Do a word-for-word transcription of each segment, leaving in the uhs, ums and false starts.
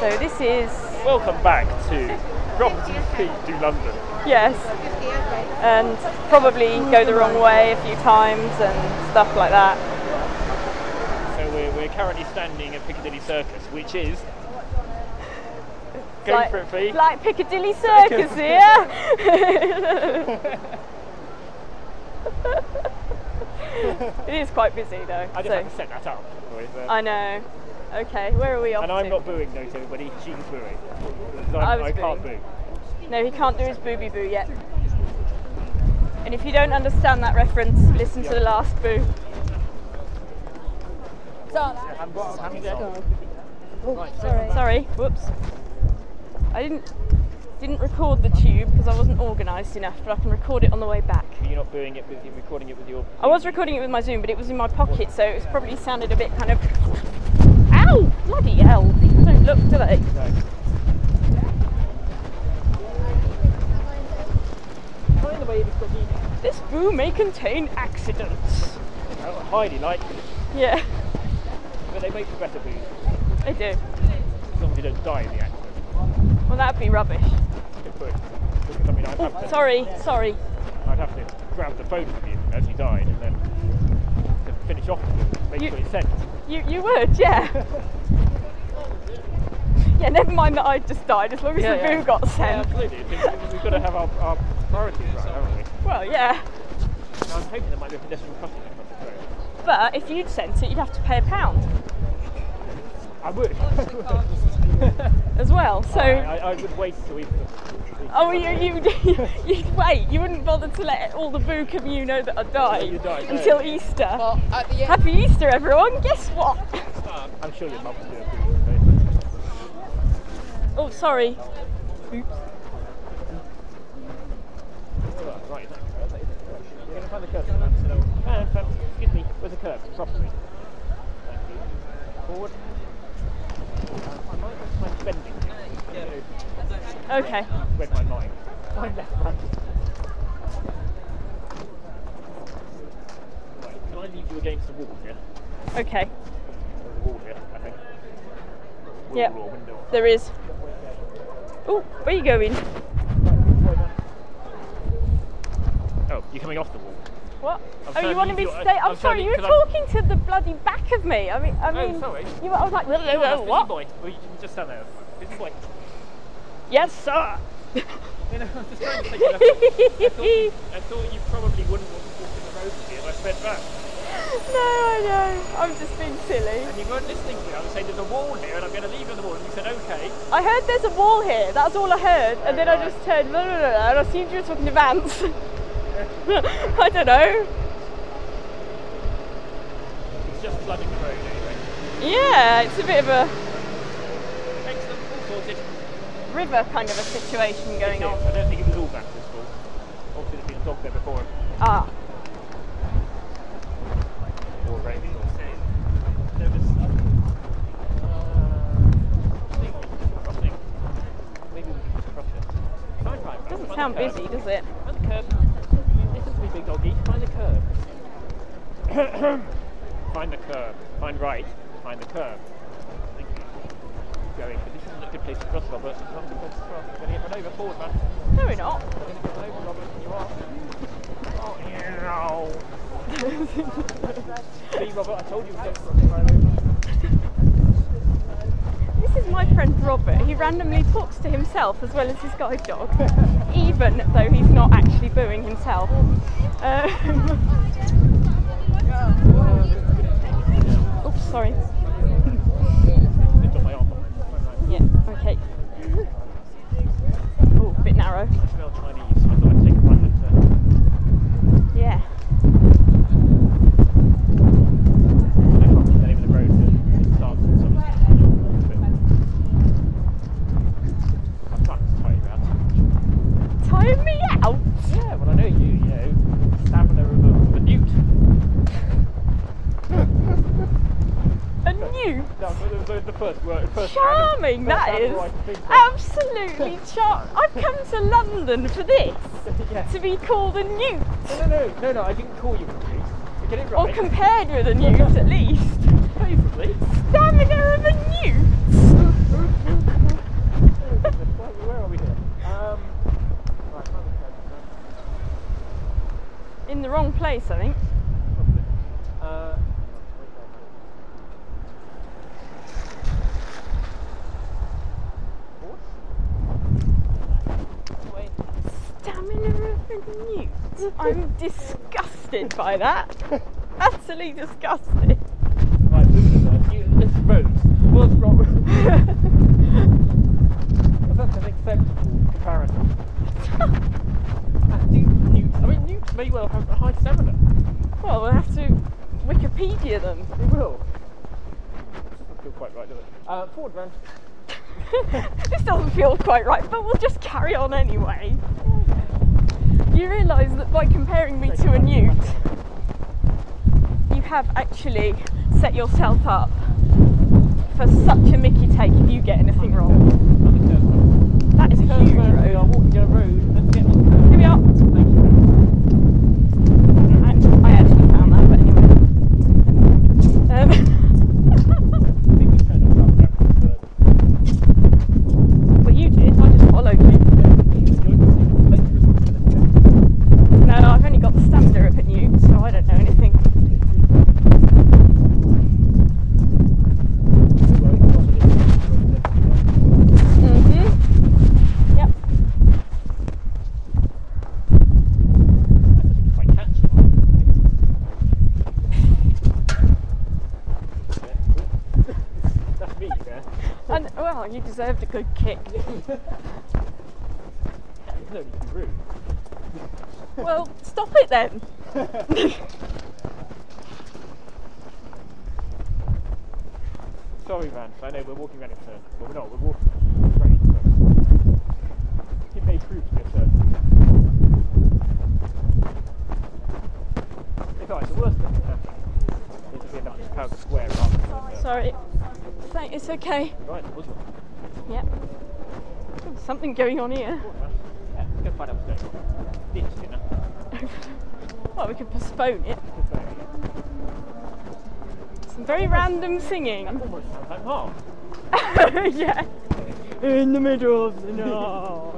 So this is... Welcome back to Property Feet to London. Yes. And probably go the wrong way a few times and stuff like that. So we're, we're currently standing at Piccadilly Circus, which is... Go like, for it, Fee. Like Piccadilly Circus here. It is quite busy though. I just so. have to set that up. I know. Okay, where are we off And I'm to? not booing, note everybody, she's booing. So I, I, was I can't booing. boo. No, he can't do his booby boo yet. And if you don't understand that reference, listen to the last boo. Right, Sorry. Sorry. Whoops. I didn't didn't record the tube because I wasn't organised enough, but I can record it on the way back. You're not booing it with you, recording it with your... I was recording it with my Zoom, but it was in my pocket, so it was probably sounded a bit kind of... Ow! Bloody hell! People don't look, do they? No. By the way, it's got the... This boo may contain accidents. Oh, highly likely. Yeah, But they make for better boos. they do. As long as you don't die in the accident. Well, that'd be rubbish. It would. Because, I mean, I'd have to... Sorry, sorry. I'd have to grab the phone from you as you died and then to finish off with it, make You- sure it's sent. You you would, yeah. Yeah, never mind that I just died, as long as Yeah, the yeah. boo got Yeah, sent. absolutely. It's- We've got to have our, our priorities right, haven't we? Well, yeah. Now, I'm hoping there might be a pedestrian crossing across the road. But if you'd sent it, you'd have to pay a pound I would. as well. So, I, I, I would wait till we... oh, you you you'd wait. You wouldn't bother to let all the boo community know that I died You died, no. until Easter. Well, at the end, Happy Easter, everyone! Guess what? I'm sure your mum would do a boo. Oh, sorry. Oops. Right, is that a curve? That is a curve. You're going to find the curve. And, um, excuse me, where's the curve? Properly. Thank you. Forward. Uh, I might have to find bending. Okay. Read my mind. Find left front. Right, can I leave you against the wall here? Okay. There's a wall here, I think. Wall Yep. or window. There is. Oh, where are you going? Oh, you're coming off the wall. What? I'm oh, trying you to wanted leave me to you- stay? I'm I'm sorry, trying you to- were 'cause talking to the bloody back of me. I mean, I mean, Oh, sorry. you were, I was like, No, that's Busy what? boy. Well, you can just stand there. Busy boy. Yes, sir. You know, I'm just trying to take it up. I thought, you, I thought you probably wouldn't want to walk in the road with me if I sped back. No, I know. I'm just being silly. And you weren't listening to me. I was saying there's a wall here and I'm going to leave you on the wall. And you said, okay. I heard there's a wall here. That's all I heard, and then I just turned blah, blah, blah, and I assumed you were talking to Vance. I don't know. It's just flooding the road anyway. Yeah, it's a bit of a Excellent. All sorted. river kind of a situation going It on. is. I don't think it was all Vance's fault. Obviously there's been a dog there before him. Ah, Or rain. There was... Uh, crossing. Maybe we can just cross it. Fine, right. doesn't Find sound the curb. busy, does it? Find the curb. Listen to me, big doggy. Find the curb. Find the curb. Find right. Find the curb. Thank you. Keep going. But this isn't a good place to cross, Robert. It's not a good place to cross. We're going to get run over. Forward, man. No, we're not. We're going to get run over, Robert. You are. Oh, no. See, Robert, I told you we don't cross the road over. This is my friend Robert. He randomly talks to himself as well as his guide dog, even though he's not actually booing himself. Um, oops, sorry. Lift up my arm. Yeah, okay. Oh, a bit narrow. I smell Chinese. I thought I'd take a run at uh, Yeah. I can't see the name of the road. It starts with some. I'm trying to tire you out. Tire me out? Yeah, well I know you, you know, stamina of a, of a newt. A newt? No, the, the, the first word. First Charming, first that animal is. I can think of. Absolutely charming. I've come to London for this, Yeah. to be called a newt. No, no, no, no, no, I didn't call you a newt. You get it Or right. compared with a newt, at least. Favourably. Stamina of a newt? place, I think. Probably. Uh, Wait. Stamina of a newt. I'm disgusted by that. Utterly disgusted. right, you, this road. What's wrong? That's an acceptable comparison. And do newts, I mean, newts may well have a high stamina. Well, we'll have to Wikipedia them. They will. Doesn't feel quite right, does it? Uh, forward round. This doesn't feel quite right, but we'll just carry on anyway. You realise that by comparing me to a newt, you have actually set yourself up for such a mickey take if you get anything wrong. That is a huge We are road. walking down a road. Let's get on the curve. Here we are. I, I actually found that, but anyway. Um, I think we turned off that backwards third. well, you did. I just followed you. No, I've only got the stamina of a newt, so I don't know anything. Mm-hmm. Yep. Quite catchy. That's me there. And, well, you deserved a good kick. It's no need to be rude. Well, stop it then. Sorry, Vance. I know we're walking around in circles, but we're not. We're walking straight. So it may prove to be a circle. It's alright. The worst thing that can happen is if we end up in Trafalgar Square rather than. Uh, Sorry. Thank- It's okay. right, there was one. Yep. There's something going on here. Go on, Vance. Yeah, let's go find out what's going on. Be interesting, huh? Well, we could postpone it. Good say. Some very random singing. Almost sounds like Mark. Yeah. In the middle of the night.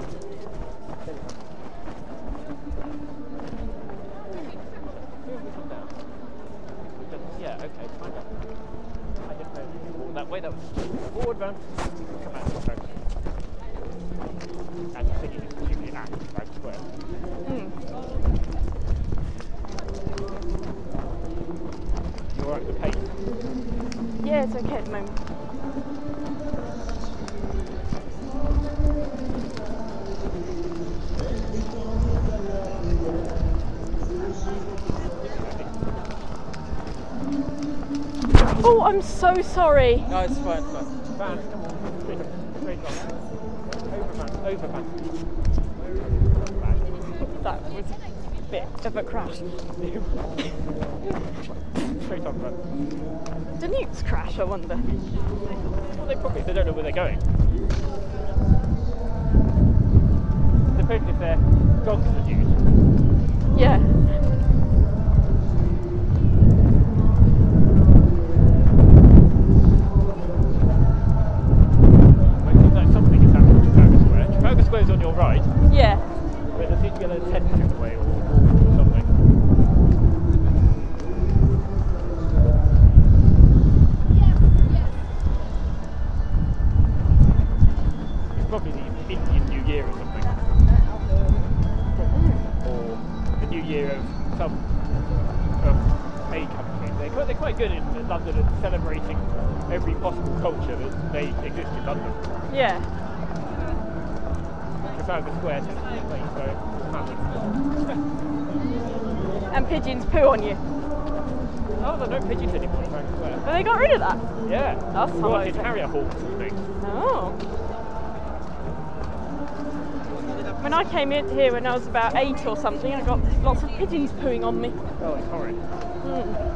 Yeah, okay, find out. I didn't know you could walk that way, that was forward round. Come out of the road. And the thingy is presumably at Trafalgar Square. Mm. You alright with the pace? Yeah, it's okay at the moment. Oh, I'm so sorry. No, it's fine, it's fine. Vance, come on, straight on, straight on. Over Vance, over Vance. That was a bit of a crash. Straight on Vance. Do newts crash, I wonder? Well, they probably, they don't know where they're going. Depends if they're dogs that use. Yeah. Well, it seems like something is happening to Trafalgar Square. Trafalgar Square's on your right, Yeah. but there seems to be a little tent stripped away or, or something. It's probably the Indian New Year or something. Or the New Year of some of a country. They're quite, they're quite good in London at celebrating every possible culture that may exist in London. Yeah. Trafalgar Square tends to be a place where it's happening. And pigeons poo on you. Oh, there are no pigeons anymore in Trafalgar Square. But they got rid of that. Yeah. That's Well, like in amazing. Harrier Halls and things. Oh. When I came in here when I was about eight or something, I got lots of pigeons pooing on me. Oh, it's horrid. Mm.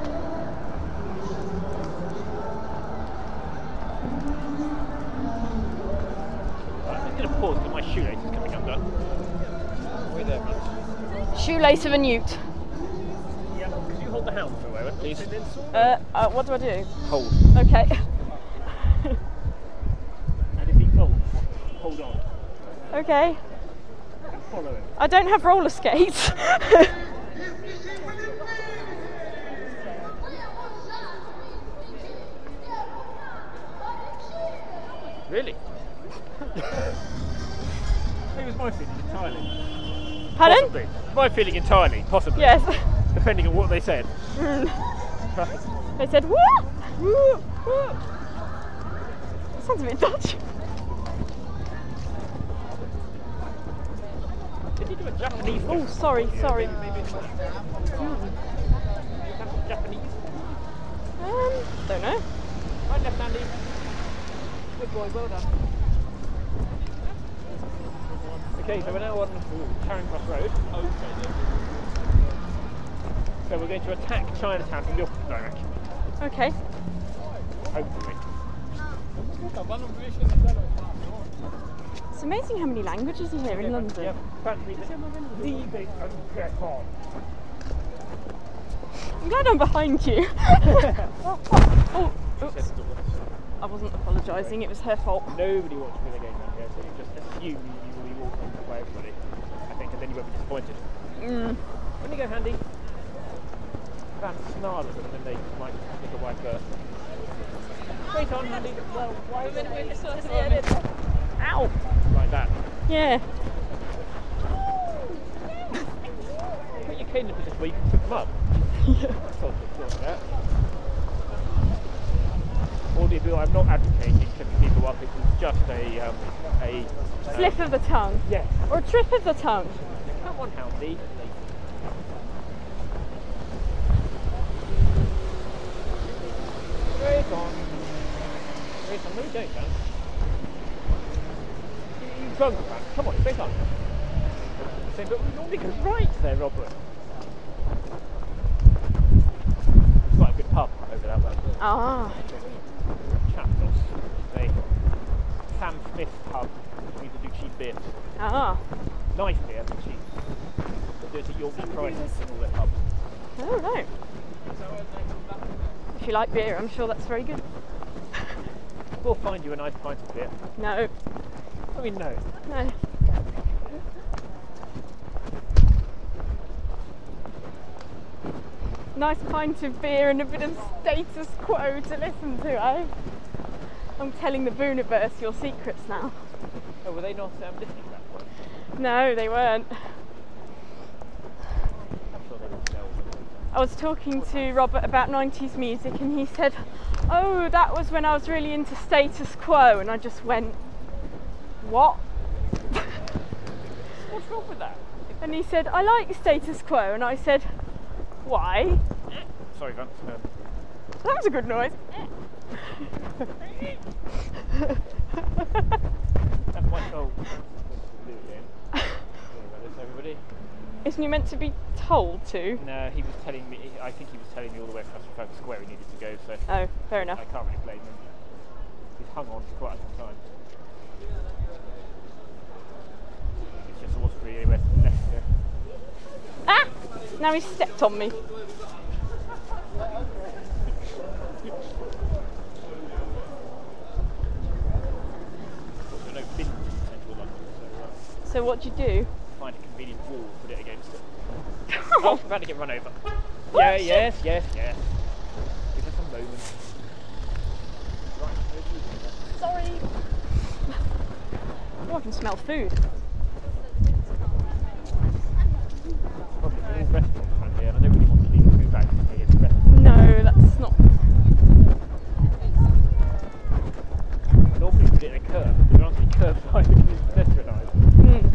Right, I'm going to pause because my shoelace is coming undone. Wait there, man. Shoelace of a newt. Yeah. Could you hold the helm for a moment, please? Uh, uh, what do I do? Hold. Okay. And if he falls, hold on. Okay. And follow him. I don't have roller skates. Really? It was my feeling entirely. Pardon? Possibly. My feeling entirely, possibly. Yes. Depending on what they said. Mm. Right. They said, what? Woo, woo. That sounds a bit Dutch. Did you do a Japanese? Oh, sorry, sorry. Maybe it's Japanese. Um, don't know. Right left, Andy. Good boy, well done. Okay, so we're now on Charing Cross Road. So we're going to attack Chinatown from the opposite direction. Okay. Hopefully. It's amazing how many languages you hear in London. Yep. Fancy the, the big uncheck on. I'm glad I'm behind you. oh, oh, oops. I wasn't apologising, it was her fault. Nobody wants to win a game around here, so you just assume you will be walking by everybody, I think, and then you won't be disappointed. Mm. When you go, Handy, Van snarl at them and then they might pick a wide berth. Wait on, Handy, well, why are they Ow! like that? Yeah. Put your cane in a position where you can pick them up. That's all good, sort that. Audible, I'm not advocating tripping people up, it was just a, um, a... Slip uh, of the tongue. Yes. Or a trip of the tongue. Come on, Houndy. Race on. Race on. Where are you going, man? You, you drunk, man. Come on, race on. Say, but we normally go right there, Robert. It's quite a good pub over that way. Ah. Chapdos. A Sam Smith pub. We used to do cheap beer. Ah. Nice beer, but cheap. They do it at Yorkshire prices in all their pubs. Oh, no. If you like beer, I'm sure that's very good. We'll find you a nice pint of beer. No. I mean, no. No. Nice pint of beer and a bit of status quo to listen to, eh? I'm telling the Booniverse your secrets now. Oh, were they not um, listening to that point? No, they weren't. I'm sure they would know. I was talking to Robert about nineties music and he said, oh, that was when I was really into status quo, and I just went, what? What's wrong with that? And he said, I like status quo, and I said, why? Sorry, Vance. Um, That was a good noise. that's my oh. Sorry about this, everybody. Isn't he meant to be told to? No, he was telling me. I think he was telling me all the way across Trafalgar Square he needed to go. So Oh, fair enough. I can't really blame him. He's hung on for quite some time. It's just there wasn't really anywhere left to go. Ah! Now he stepped on me. Also, no bins in central London, so uh, So what'd you do? find a convenient wall, put it against it. Oh. Oh, I'm about to get run over. Yeah, yes, yes, yes. Give us a moment. Right, Sorry. Oh, I can smell food. probably all restaurants around here, and I don't really want to leave food bags here in the restaurant. No, that's not. Normally put it in a curb, but there aren't any curbside because it's pedestrianised. Mm.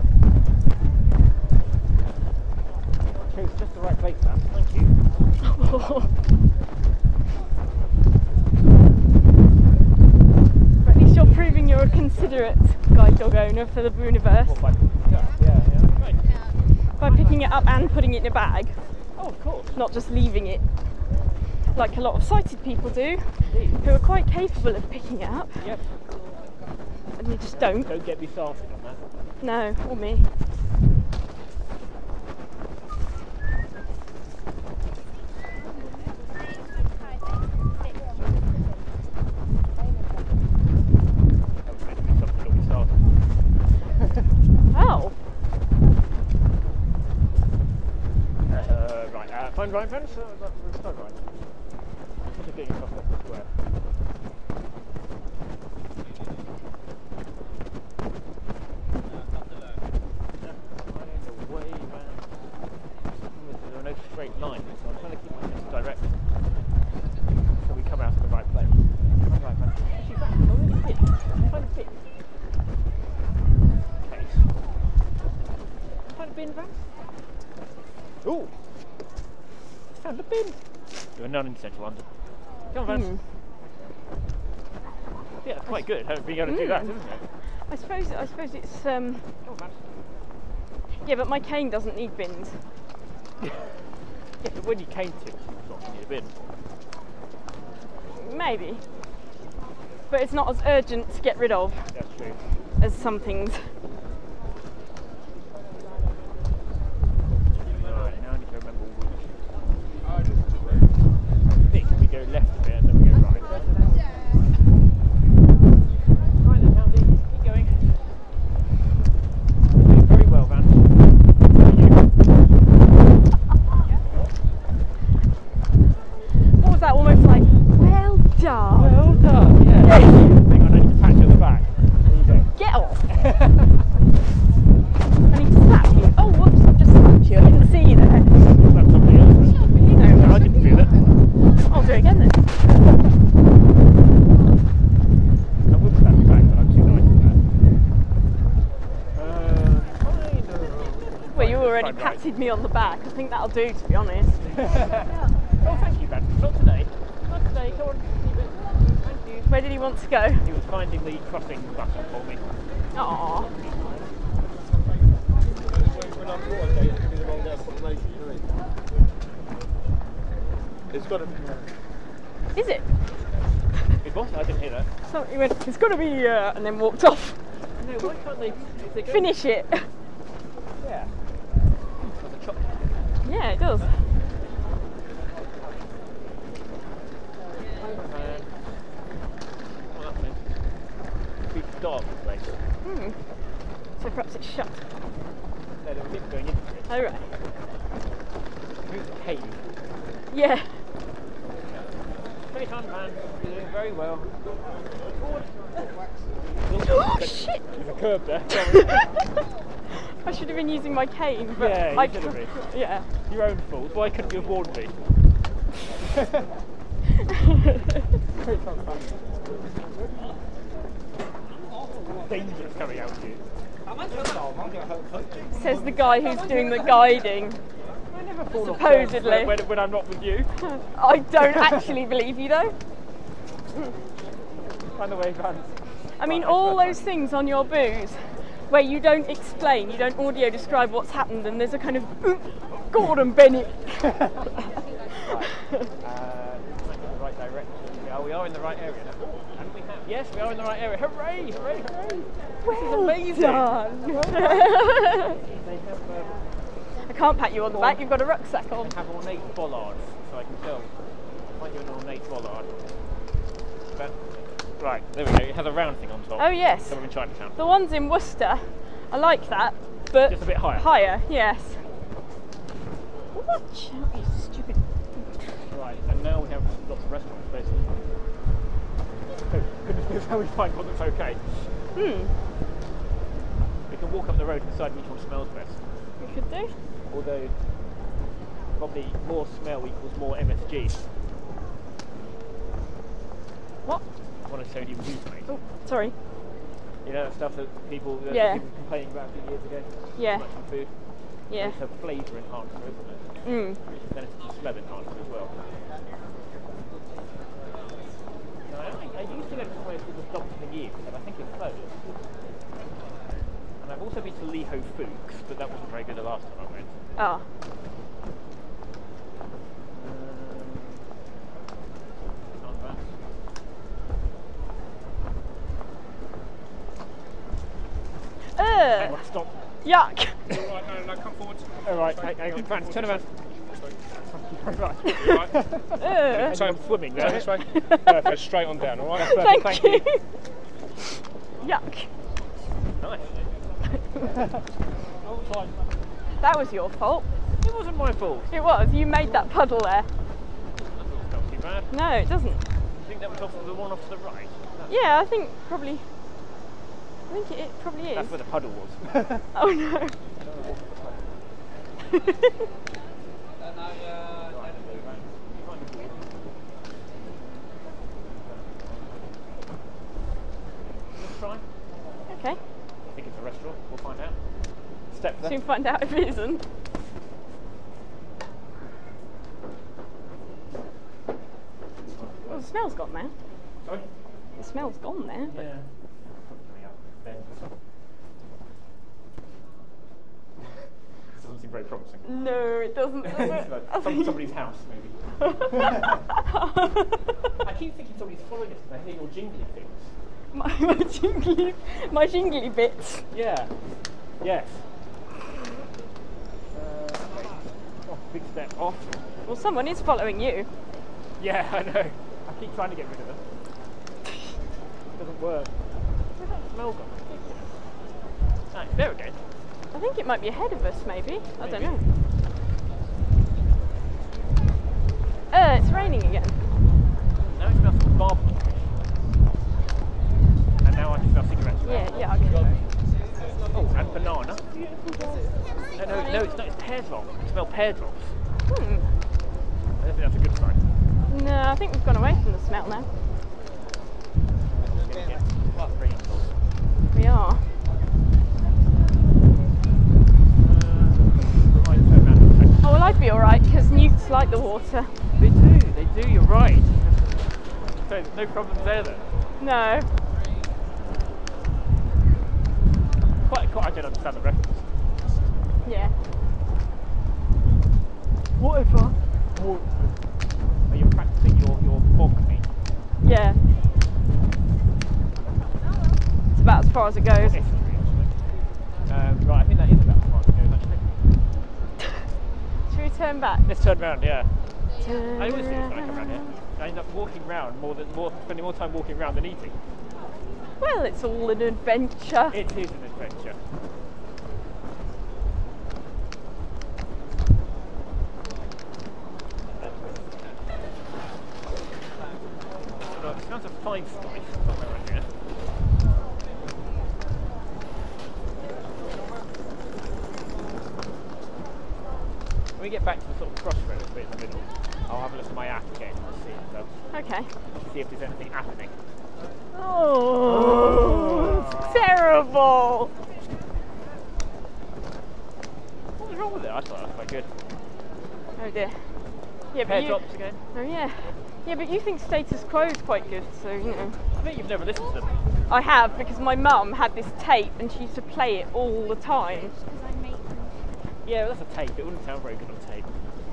Chose just the right place, Sam. Thank you. But at least you're proving you're a considerate guide dog owner for the Booniverse What, by yeah, yeah, yeah. Right. by picking it up and putting it in a bag, Oh, of course. not just leaving it like a lot of sighted people do, Indeed. who are quite capable of picking it up, Yep. and you just don't. Don't get me started on that. No, or me. That was meant to be something that we started. Oh, Uh, right, uh, find right fence. Uh, that's start right. Just getting across the square. bin. You're none in central London. Come on, Vance. Hmm. Yeah, it's quite good having being able to do that, Mm. isn't it? I suppose. I suppose it's. Um, Come on, Vance. yeah, but my cane doesn't need bins. Yeah, but when you came to it, it's not in your bin. Maybe. But it's not as urgent to get rid of That's true. as some things. Alright, now I need to remember which. I think we go left a bit and then we go right. Right then, Houndy, keep going. You're doing very well, Vance. What was that? Almost like, well done. Well done, yeah. Hang on, I need to pat you on the back. There you go. Get off. I need to slap you. Oh, whoops, I've just slapped you. I didn't see you there. Slap somebody else. No, No, I didn't feel it. I'll do it again then. I would slap you back, but I'm too nice for that. Um, kind of. Well, you already Right, right. patted me on the back. I think that'll do, to be honest. Oh, thank you, Ben. Not today. Not today. Come on, leave it. Thank you. Where did he want to go? He was finding the crossing button for me. Aww. When I'm water, it's going to be the wrong destination, isn't it? It's got to be. Is it? It was? I didn't hear that. So he went, it's got to be, uh, and then walked off. No, why can't they? If they go, Finish it. Yeah. There's a chop. Yeah, it does. What happening? Big dark place. Hmm. So perhaps it's shut. No, there were people going into it. Oh, right. Who's the cave? Yeah. Straight on, man. You're doing very well. Forward. Oh, shit! There's a curb there. Sorry. I should have been using my cane, but Yeah, you I should have been. Yeah. Your own fault. Why couldn't you have warned me? Dangerous coming out to you. Says the guy who's doing the guiding. I never fall off Supposedly. when, when, when I'm not with you. I don't actually believe you though. Find the way, Vance. I mean, Right, all right, those things on your booze where you don't explain, you don't audio describe what's happened, and there's a kind of Gordon Bennett. Right. Uh, might be the right direction. Yeah, we are in the right area now. And we have, yes, we are in the right area. Hooray! Hooray! Hooray! Well this is amazing. done. They have, um, I can't pat you on the back. You've got a rucksack on. have ornate bollards, so I can tell. Find you an ornate bollard. But, right, there we go. It has a round thing on top. Oh yes, So we're in Chinatown. the ones in Worcester. I like that, but Just a bit higher. Higher, yes. Watch out, you stupid. Right, and now we have lots of restaurants, basically. So, goodness knows how we find one that's okay. Hmm. We can walk up the road and decide which one smells best. We could do. Although, probably more smell equals more M S G. What? Monosodium glutamate. Oh, sorry. You know that stuff that people, that Yeah. people were complaining about a few years ago? Yeah. Too much in food. Yeah. It's a flavour enhancer, isn't it? Mm. Then it's a smell enhancer as well. No, I, don't think, I used to go to somewhere called the Doctor McGee, but I think it's closed. And I've also been to Leho Fuchs, but that wasn't very good the last time I went. Ah. Um, not bad. Hang Ugh. on, stop. Yuck. Right, no, no, come forward. Alright, hang, hang on, Vance, turn around. Thank you very much. Right. Ugh. And you're swimming there. Turn this way. Perfect, straight on down, alright? Thank, Thank you. you. Yuck. Nice. Oh, fine. That was your fault. It wasn't my fault. It was. You made that puddle there. That doesn't smell too bad. No, it doesn't. I think that was off the one off to the right. Yeah, I think probably. I think it, it probably is. That's where the puddle was. Oh no. Let's try. Okay. I think it's a restaurant. We'll find out. Step there. Soon find out if it isn't. smell's gone now. Sorry? The smell's gone there. But Yeah. Coming up. Then. Doesn't seem very promising. no, it doesn't. does it? It's like I some, think- somebody's house, maybe. I keep thinking somebody's following us because I hear your jingly things. my, my jingly, my jingly bits. Yeah. Yes. Uh, okay. Oh, big step off. Well, someone is following you. Yeah, I know. I keep trying to get rid of them. It doesn't work. Where's that smell gone? Ah, it's there again. I think it might be ahead of us, maybe. I don't Maybe. know. Uh, it's raining again. Now it smells of barbecue. And now I can smell cigarettes. Yeah, yeah, I get it. Oh, and banana. No, no, no, it's not. It's pear drop. I smell pear drops. Hmm. I don't think that's a good sign. No, I think we've gone away from the smell now. It's going to get quite rainful. We are. Oh, well, I'd be alright because newts like the water. They do, they do, you're right. So there's no problems there then. No. Quite, quite, I don't understand the reference. Yeah. Whatever. Are you practicing your, your bog me? Yeah. It's about as far as it goes. Um, right, I think that is about as far as it goes actually. Should we turn back? Let's turn around, yeah. Turn I always do this when I come around around. here. I end up walking round more than more, spending more time walking around than eating. Well, it's all an adventure. It is an adventure. Look, it smells of Five Spice somewhere around here. When we get back to the sort of crossroads bit in the middle, I'll have a look at my app again to see, so, Okay. to see if there's anything happening. Oh, it's terrible. What was wrong with it? I thought that was quite good. Oh dear. Yeah, but Hair you. drops again. Oh yeah. Yeah, but you think Status Quo is quite good, so you know. I bet you've never listened to them. I have because my mum had this tape and she used to play it all the time. Yeah, well, that's a tape. It wouldn't sound very good on tape.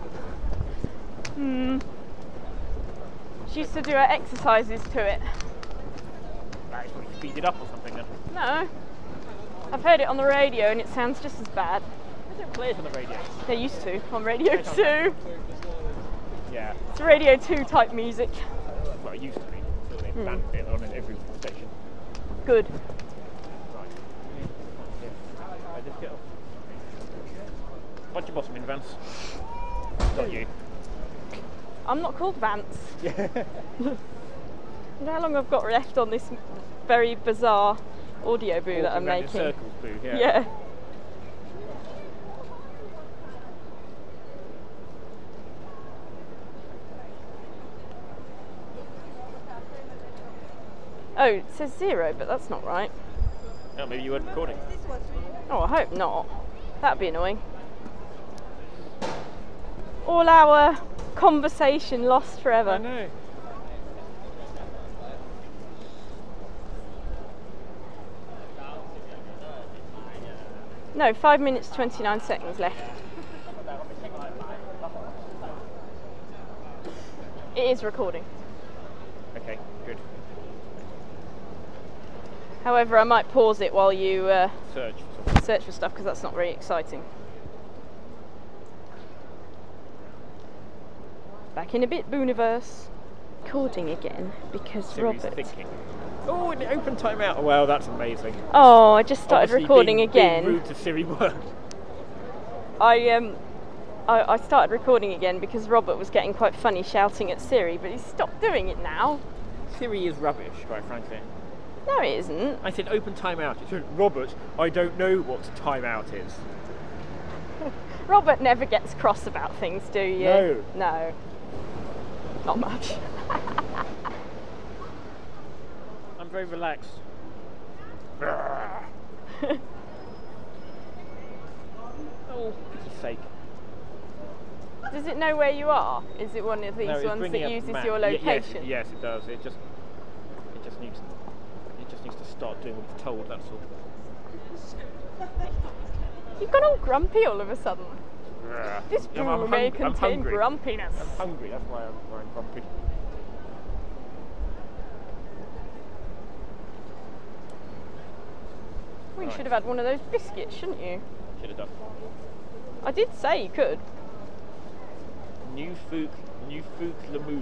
Hmm. She used to do her exercises to it. That is probably speed it up or something then. No. I've heard it on the radio and it sounds just as bad. They don't play it on the radio. They used to on Radio They don't. two. Yeah. It's Radio two type music. Well, it used to be. Until they Hmm. banned it on every station. Good. Right. Right, let's get off. Watch your bottom in, Vance. Not you. I'm not called Vance. Yeah. You know how long I've got left on this very bizarre audio boo that I'm Walking round in making? circles, boo. Yeah. Yeah. Oh, it says zero, but that's not right. Oh, maybe you weren't recording. Oh, I hope not. That'd be annoying. All our conversation lost forever. I know. No, five minutes twenty-nine seconds left. It is recording. Okay, good. However, I might pause it while you uh, Search for something. search for stuff because that's not very exciting. Back in a bit, Booniverse. Recording again because Siri's Robert. thinking. Oh, and it open timeout. Well, that's amazing. Oh, I just started Obviously recording being, again. Being rude to Siri worked. I um, I, I started recording again because Robert was getting quite funny shouting at Siri, but he's stopped doing it now. Siri is rubbish, quite frankly. No, it isn't. I said open timeout. It said, Robert, I don't know what timeout is. Robert never gets cross about things, do you? No. No. Not much. I'm very relaxed. Oh, for pity's sake. Does it know where you are? Is it one of these No, it's ones bringing that up uses map. your Ye- location? Yes, yes, it does. It just, it just needs, it just needs to start doing what it's told. That's all. You've gone all grumpy all of a sudden. Ugh. This I'm- brew I'm may hungry- I'm contain hungry. grumpiness. I'm hungry. That's why I'm, why I'm grumpy. Well, you Right. should have had one of those biscuits, shouldn't you? Should have done. I did say you could. New Fook, New Fook Lamoon.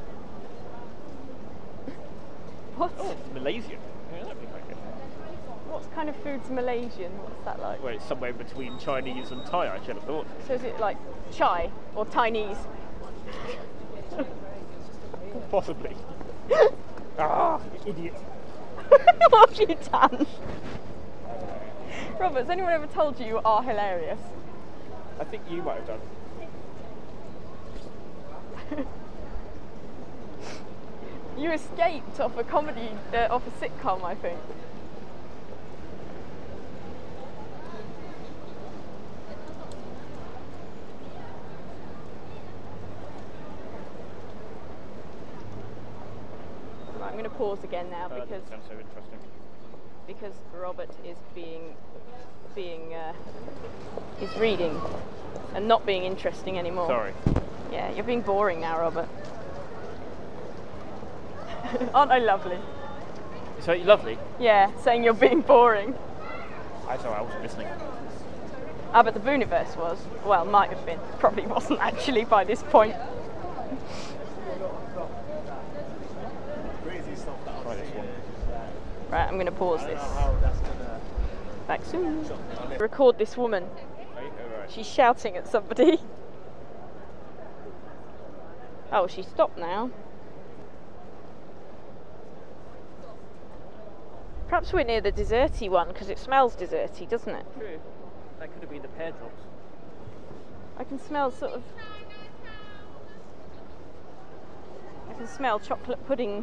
What? Oh, it's Malaysian. Yeah, that'd be quite good. What kind of food's Malaysian? What's that like? Well, it's somewhere between Chinese and Thai, I should have thought. So is it like chai or Chinese? Possibly. Ah, you idiot. What have you done? Robert, has anyone ever told you you are hilarious? I think you might have done. You escaped off a comedy, uh, off a sitcom, I think. Right, I'm going to pause again now Uh, that because sounds so interesting. because Robert is being being uh, is reading and not being interesting anymore. Sorry. Yeah, you're being boring now, Robert. Aren't I lovely? So lovely. Yeah, saying you're being boring. I sorry, I wasn't listening. Ah, but the Booniverse was. Well, might have been. Probably wasn't actually by this point. Try this one. Right, I'm going to pause this. that's gonna. Back soon. Record this woman. Right, all right. She's shouting at somebody. Oh, she stopped now. Perhaps we're near the desserty one because it smells desserty, doesn't it? True. That could have been the pear drops. I can smell sort of. I can smell chocolate pudding.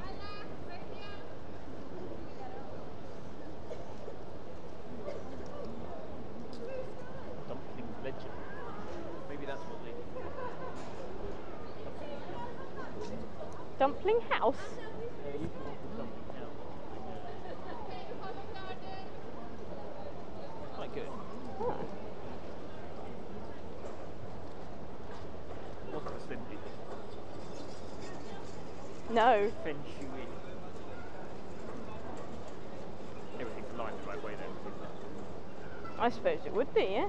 Dumpling legend. Maybe that's what they. Dumpling house? Yeah, you can walk with dumpling now. Quite good. Oh. Wasn't a slim dish. No. Feng Shui. Everything's aligned the right way there. I suppose it would be, yeah.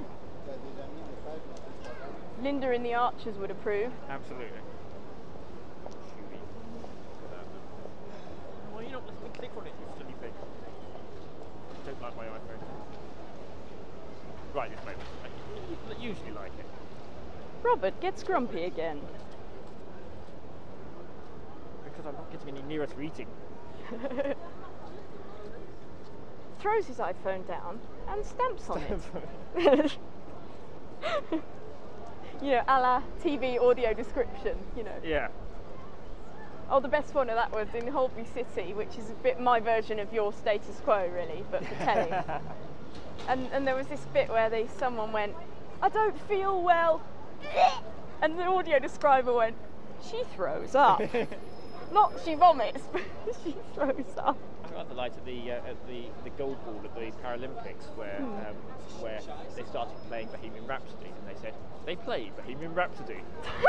Linda in the Archers would approve. Absolutely. Shui. Why are you not letting me click on it, you silly thing? I don't like my iPhone. Right this moment. I usually like it. Robert gets grumpy again. Because I'm not getting any nearer to eating. Throws his iPhone down and stamps on it. You know, a la T V audio description, you know. Yeah. Oh, the best one of that was in Holby City, which is a bit my version of your Status Quo, really, but for telly. and and there was this bit where they someone went, "I don't feel well," and the audio describer went, "She throws up." Not she vomits, but she throws up. I rather liked at the uh, at the the gold ball at the Paralympics where um, where they started playing Bohemian Rhapsody and they said they played Bohemian Rhapsody.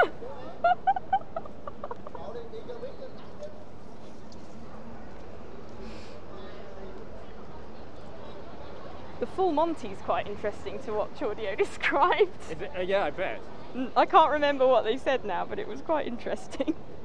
The full Monty's quite interesting to watch audio described. Is it? Uh, yeah, I bet. I can't remember what they said now, but it was quite interesting.